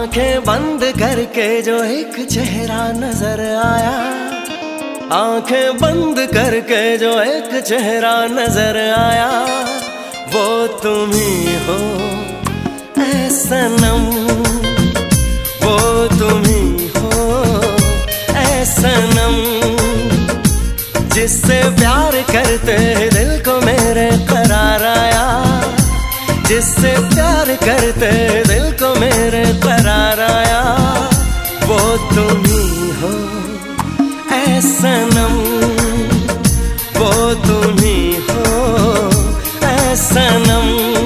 आंखें बंद करके जो एक चेहरा नजर आया, आंखें बंद करके जो एक चेहरा नजर आया, वो तुम ही हो ऐ सनम, वो तुम ही हो ऐ सनम। जिससे प्यार करते दिल को मेरे करार आया, जिससे प्यार करते दिल को मेरे करार आया, वो तुम ही हो ऐ सनम, वो तुम ही हो ऐ सनम।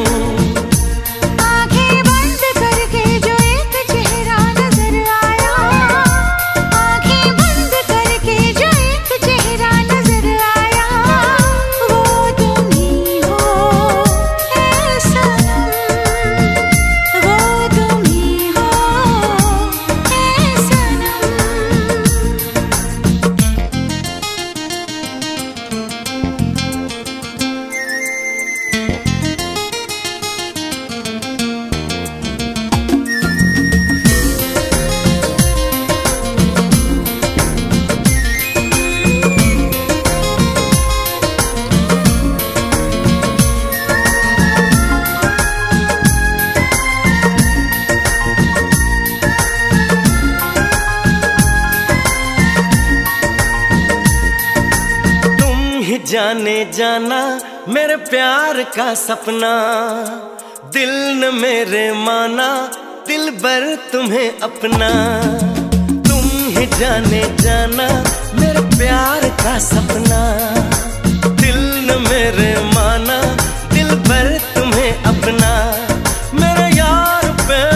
जाने जाना मेरे प्यार का सपना, दिल न मेरे माना दिल भर तुम्हें अपना। तुम ही जाने जाना मेरे प्यार का सपना, दिल न मेरे माना दिल भर तुम्हें अपना। मेरे यार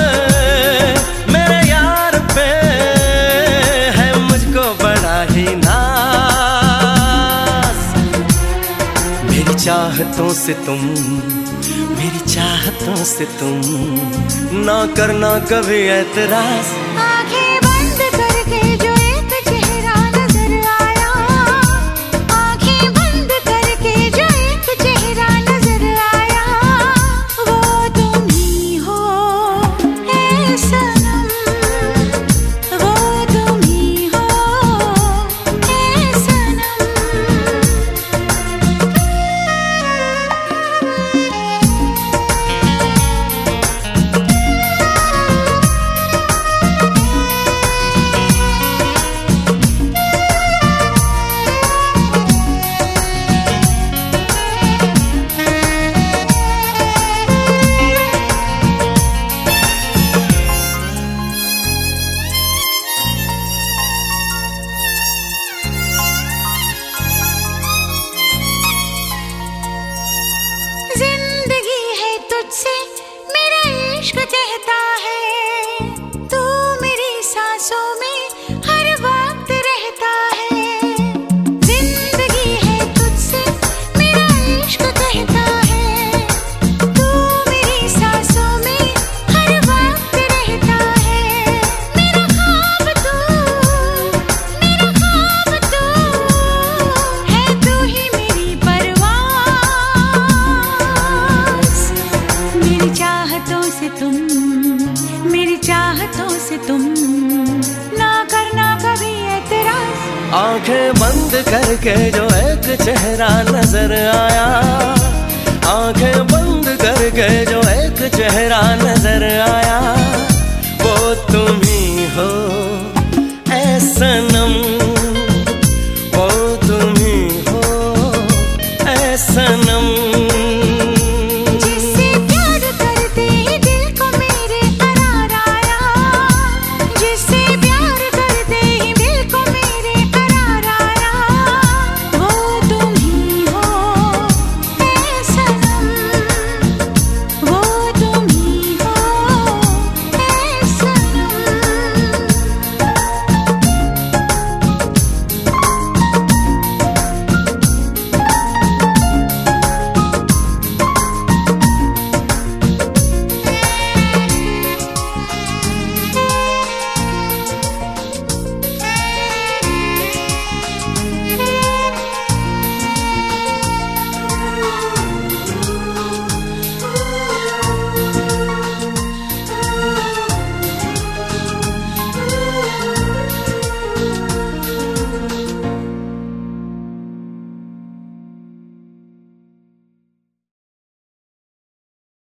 पे है मुझको बड़ा ही चाहतों से तुम, मेरी चाहतों से तुम ना करना कभी ऐतराज। आंखें बंद करके जो एक चेहरा नजर आया, आंखें बंद करके जो एक चेहरा नजर आया, वो तुम ही हो ऐ सनम, वो तुम ही हो ऐ सनम। जिंदगी है तुझसे मेरा इश्क कहता है, तू मेरी सांसों में हर वक्त रहता है। जिंदगी है तुझसे मेरा इश्क कहता है, तू मेरी सांसों में हर वक्त रहता है। मेरा ख्वाब तू है, तू ही मेरी परवाज़। मेरी चाहतों से तुम, मेरी चाहतों से तुम ना करना कभी ऐतराज। आंखें बंद करके जो एक चेहरा नजर आया, आंखें बंद करके जो एक चेहरा नजर आया, वो तुम ही हो ऐ सनम, वो तुम ही हो ऐ सनम।